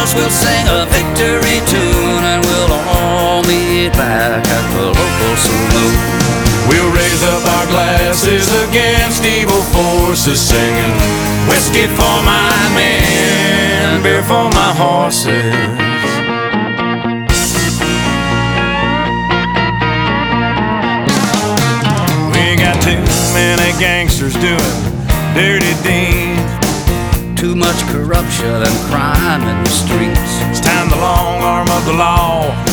else we'll sing a victory tune, and we'll all meet back at the local saloon. We'll raise up our glasses against evil forces, singing whiskey for my men, beer for my horses. Too many gangsters doing dirty deeds, too much corruption and crime in the streets. It's time the long arm of the law